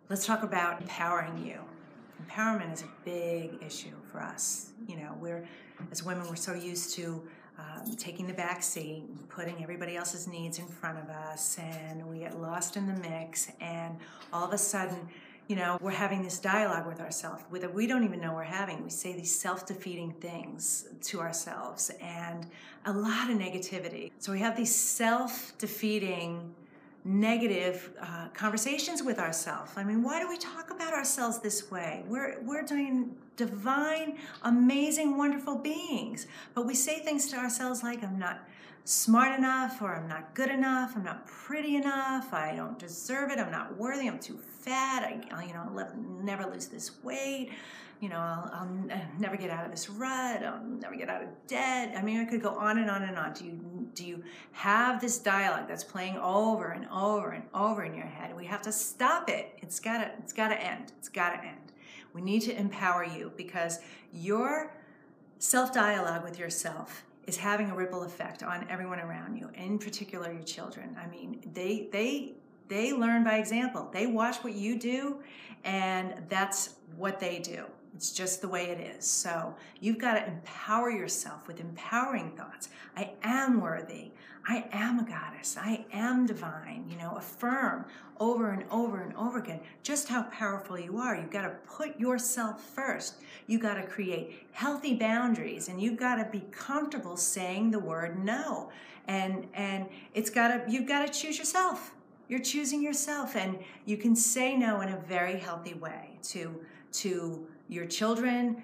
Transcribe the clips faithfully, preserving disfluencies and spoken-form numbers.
Let's talk about empowering you. Empowerment is a big issue for us. You know, we're, as women, we're so used to um, taking the back seat, putting everybody else's needs in front of us, and we get lost in the mix, and all of a sudden, you know, we're having this dialogue with ourselves that we don't even know we're having. We say these self-defeating things to ourselves, and a lot of negativity. So we have these self-defeating negative uh, conversations with ourselves. I mean, why do we talk about ourselves this way? We're, we're doing divine, amazing, wonderful beings. But we say things to ourselves like, I'm not smart enough, or I'm not good enough, I'm not pretty enough, I don't deserve it, I'm not worthy, I'm too fat, I, you know, I'll never lose this weight, you know, I'll, I'll never get out of this rut, I'll never get out of debt. I mean, I could go on and on and on. Do you, do you have this dialogue that's playing over and over and over in your head? We have to stop it. It's gotta, it's gotta end. It's gotta end. We need to empower you, because your self-dialogue with yourself is having a ripple effect on everyone around you, in particular your children. I mean, they they they learn by example. They watch what you do, and that's what they do. It's just the way it is. So you've got to empower yourself with empowering thoughts. I am worthy. I am a goddess. I am divine. You know, affirm over and over and over again just how powerful you are. You've got to put yourself first. You've got to create healthy boundaries, and you've got to be comfortable saying the word no. And and it's got to you've got to choose yourself. You're choosing yourself, and you can say no in a very healthy way to to your children,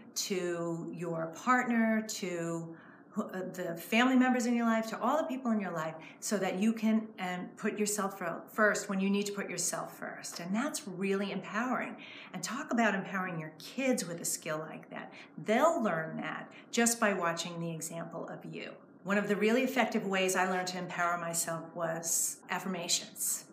to your partner, to the family members in your life, to all the people in your life, so that you can um, put yourself first when you need to put yourself first. And that's really empowering. And talk about empowering your kids with a skill like that. They'll learn that just by watching the example of you. One of the really effective ways I learned to empower myself was affirmations.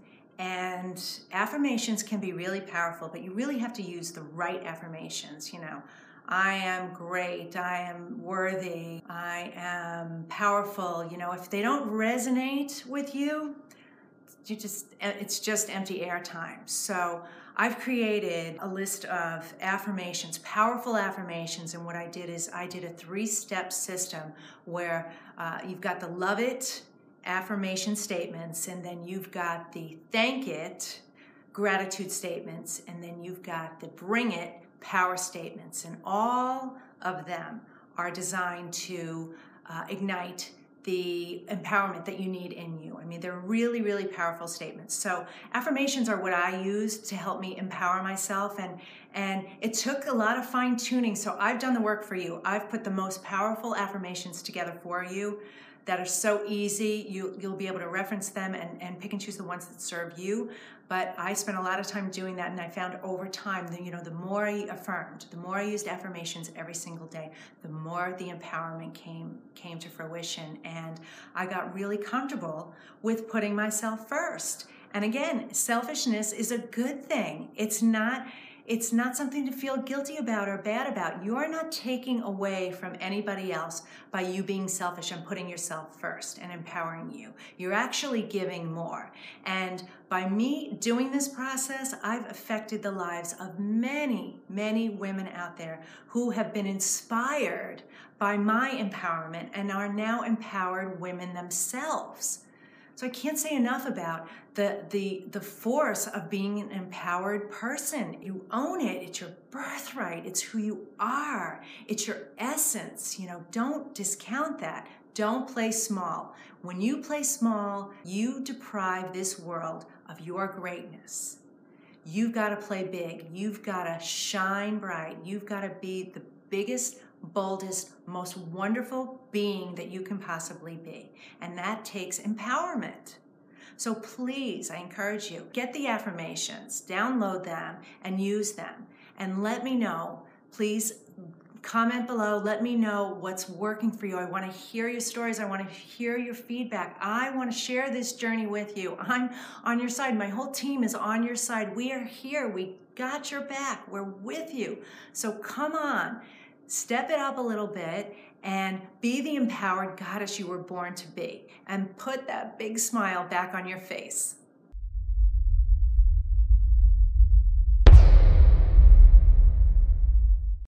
And affirmations can be really powerful, but you really have to use the right affirmations. You know, I am great, I am worthy, I am powerful. You know, if they don't resonate with you, you just it's just empty airtime. So I've created a list of affirmations, powerful affirmations, and what I did is I did a three-step system where uh, you've got the love it affirmation statements, and then you've got the thank it gratitude statements, and then you've got the bring it power statements, and all of them are designed to uh, ignite the empowerment that you need in you. I mean, they're really, really powerful statements. So affirmations are what I use to help me empower myself, and and it took a lot of fine tuning. So I've done the work for you. I've put the most powerful affirmations together for you that are so easy. You, you'll be able to reference them and, and pick and choose the ones that serve you. But I spent a lot of time doing that, and I found over time that, you know, the more I affirmed, the more I used affirmations every single day, the more the empowerment came came to fruition. And I got really comfortable with putting myself first. And again, selfishness is a good thing. It's not It's not something to feel guilty about or bad about. You're not taking away from anybody else by you being selfish and putting yourself first and empowering you. You're actually giving more. And by me doing this process, I've affected the lives of many, many women out there who have been inspired by my empowerment and are now empowered women themselves. So I can't say enough about the, the, the force of being an empowered person. You own it. It's your birthright. It's who you are. It's your essence. You know, don't discount that. Don't play small. When you play small, you deprive this world of your greatness. You've got to play big. You've got to shine bright. You've got to be the biggest, boldest, most wonderful being that you can possibly be. And that takes empowerment. So please, I encourage you, get the affirmations, download them, and use them. And let me know. Please comment below. Let me know what's working for you. I want to hear your stories. I want to hear your feedback. I want to share this journey with you. I'm on your side. My whole team is on your side. We are here. We got your back. We're with you. So come on. Step it up a little bit and be the empowered goddess you were born to be, and put that big smile back on your face.